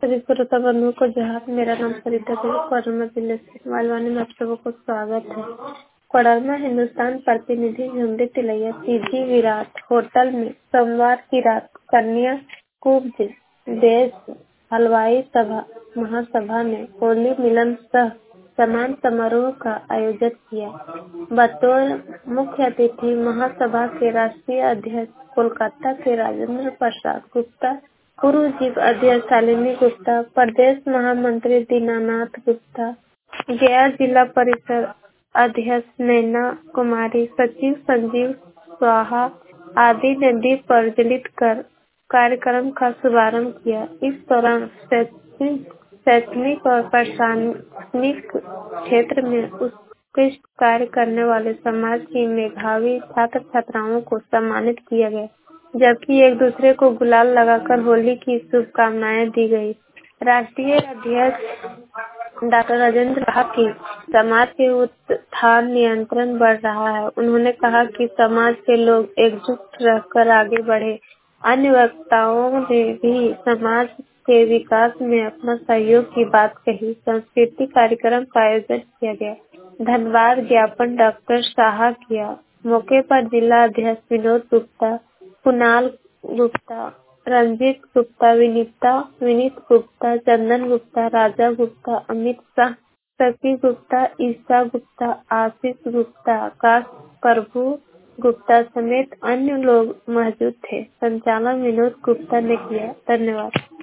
सभी श्रोता बंधुओं को जोहार। मेरा नाम सरिता देवी कोडरमा जिले से मालवानी में आप सबको स्वागत है। कोडरमा हिंदुस्तान प्रतिनिधि झुमरी तिलैया सीधी विराट होटल में सोमवार की रात कन्या कुब्ज देश हलवाई सभा महासभा ने होली मिलन सह समान समारोह का आयोजन किया। बतौर मुख्य अतिथि महासभा के राष्ट्रीय अध्यक्ष कोलकाता के राजेंद्र प्रसाद गुप्ता, पूर्व जीव अध्यक्ष शालिनी गुप्ता, प्रदेश महामंत्री दीनानाथ गुप्ता, गया जिला परिषद अध्यक्ष नैना कुमारी, सचिव संजीव स्वाहा आदि ने दीप प्रज्वलित कर कार्यक्रम का शुभारंभ किया। इस दौरान शैक्षणिक और प्रशासनिक क्षेत्र में उत्कृष्ट कार्य करने वाले समाज की मेधावी छात्र छात्राओं को सम्मानित किया गया, जबकि एक दूसरे को गुलाल लगाकर होली की शुभकामनाएं दी गई। राष्ट्रीय अध्यक्ष डॉक्टर राजेंद्र कहा कि समाज के उत्थान नियंत्रण बढ़ रहा है। उन्होंने कहा कि समाज के लोग एकजुट रहकर आगे बढ़े। अन्य वक्ताओं ने भी समाज के विकास में अपना सहयोग की बात कही। सांस्कृतिक कार्यक्रम का आयोजन किया गया। धन्यवाद ज्ञापन डॉक्टर शाह किया। मौके पर जिला अध्यक्ष विनोद गुप्ता, कुणाल गुप्ता, रंजीत गुप्ता, विनीत गुप्ता, चंदन गुप्ता, राजा गुप्ता, अमित शाह, शक्ति गुप्ता, ईशा गुप्ता, आशीष गुप्ता, आकाश प्रभु गुप्ता समेत अन्य लोग मौजूद थे। संचालन विनोद गुप्ता ने किया। धन्यवाद।